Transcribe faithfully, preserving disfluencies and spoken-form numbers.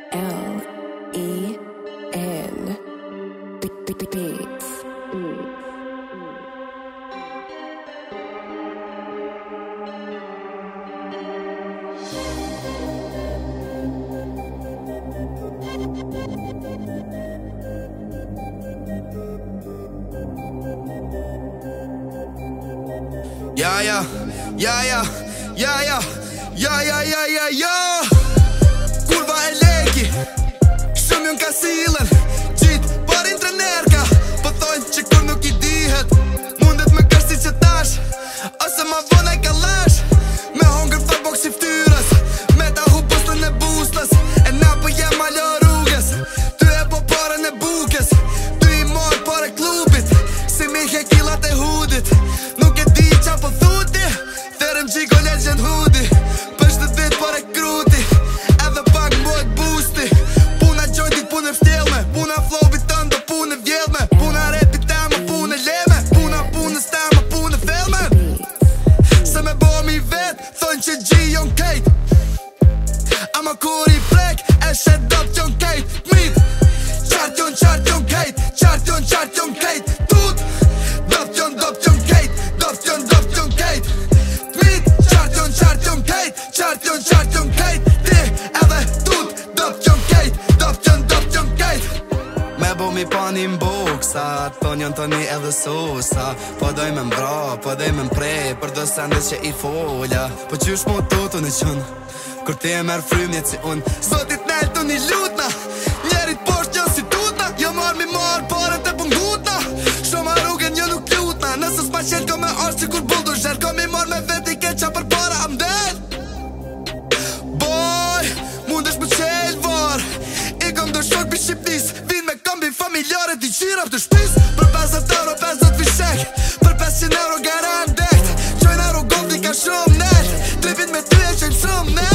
L E N Beats. Ja, ja, ja, ja, ja, ja, ja, ja, ja, ja, ja. Kurva e leki, shumë jën ka silën, gjitë parin tre nerka, po thojnë që kur nuk i dihet, mundet me kërsi që tash, ose ma vona i kalash, me hongër fa boksi ftyrës, me ta hu postën e buslës, e na po jem alo rrugës, ty e po parën e bukes, ty i marë pare klubit, si mi he killat e hudit, nuk e di qa po thuti, therëm gjiko legend hudi, pështë të dit pare kruti, edhe pak mbojt busti, puna gjojtit punë e ftjelme, puna flowbit tëndo punë e vjedhme, puna repit tema punë e leme, puna punës tema punë e felme, se me bomi vet, thonë që gjion kejt, ama kur i prek, e shet dop jon kejt, mit, qart jon qart jon kejt, qart jon qart jon kejt, tut, dop jon dop jon kejt, dop jon dop jon kejt, mit, qart jon qart jon kejt, qart jon qart jon kejt, ti edhe tut, dop jon kejt, dop jon dop jon kejt. Me bo mi pani m'boksat, po njën të një edhe sosa, po doj me mbra, po doj me mprej, për do sendet që i folja, po qysh mo totu në qënë, kur ti e merë frymjet si unë, zotit nel të një lutna, njerit posht janë si tutna, jo marë mi marë pare të pëngutna, shoma rrugën një nuk lutna, nëse s'ma qelë ko me arë që kur buldu zherë, ko mi marë me veti keqa për para am del. Boy, mundesh më qelë var, i kom do shok për Shqipnis, vin me kombi familjare t'i qira për të shpis, për pesëdhjetë euro pesëdhjetë fishek, për pesëqind euro garant dekt, qojnë euro gold i ka shumë nel, tripin me ty e qojnë shumë nel.